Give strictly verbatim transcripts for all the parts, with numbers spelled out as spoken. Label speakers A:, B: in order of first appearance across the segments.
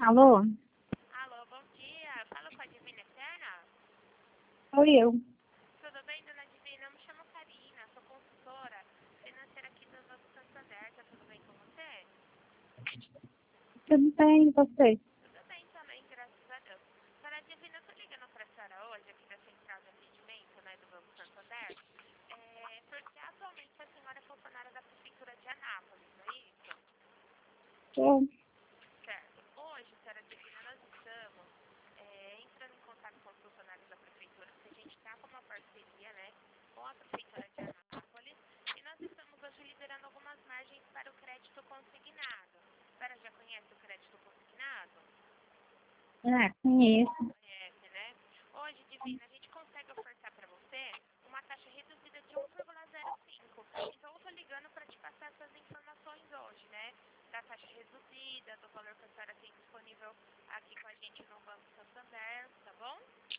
A: Alô?
B: Alô, bom dia. Fala com a Divina Eterna?
A: Sou eu.
B: Tudo bem, dona Divina? Eu me chamo Karina, sou consultora financeira aqui do Banco Santander. Tá tudo bem com você?
A: Tudo bem, e você?
B: Tudo bem também, graças a Deus. Dona Divina, eu tô ligando pra senhora hoje aqui da Central de Atendimento, né, do Banco Santander, é, porque atualmente a senhora é funcionária da Prefeitura de Anápolis, não é isso?
A: Sou.
B: Certo. Hoje, senhora Divina, nós estamos é, entrando em contato com os funcionários da Prefeitura, porque a gente está com uma parceria, né, com a Prefeitura de Anápolis, e nós estamos hoje liberando algumas margens para o crédito consignado. A senhora já conhece o crédito consignado?
A: Ah, conheço.
B: Conhece, né? Hoje, Divina, a gente consegue ofertar para você uma taxa reduzida de um vírgula zero cinco. Então, eu estou ligando para te passar essas informações hoje, né? Da taxa reduzida, do valor que a senhora tem disponível aqui com a gente no Banco Santander, tá bom?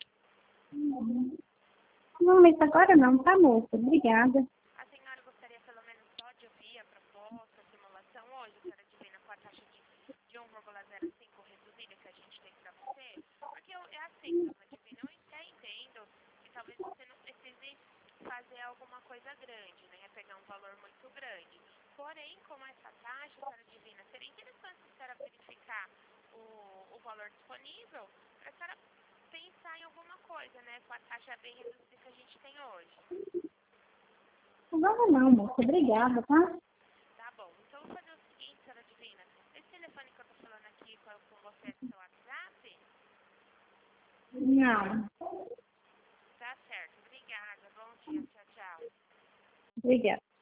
A: Não, mas agora não, tá, moça? Obrigada.
B: A senhora gostaria pelo menos só de ouvir a proposta, a simulação hoje, senhora Divina, com a taxa de, de um vírgula zero cinco reduzida que a gente tem para você? Porque eu, é assim, dona Divina, eu até entendo que talvez você não precise fazer alguma coisa grande, né? Pegar um valor muito grande. Porém, com essa taxa, senhora Divina, seria interessante a senhora verificar o, o valor disponível para a senhora pensar em alguma coisa, né? Com a taxa bem reduzida que a gente tem hoje.
A: Agora não, moça. Obrigada, tá?
B: Tá bom. Então, eu vou fazer o seguinte, senhora Divina. Esse telefone que eu tô falando aqui com, com você é do seu WhatsApp?
A: Não.
B: Tá certo. Obrigada. Bom dia. Tchau, tchau.
A: Obrigada.